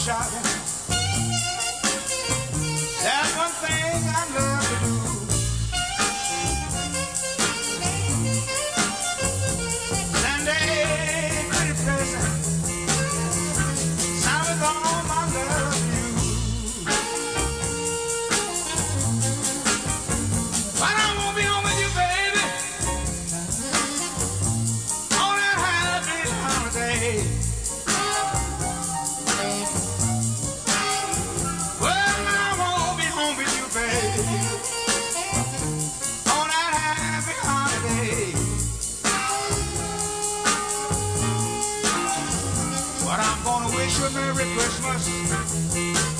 shopping. That's one thing I love to do. Sunday, pretty present, sound with all my love to you. But I won't be home with you, baby, on that happy holiday. But I'm gonna wish you a Merry Christmas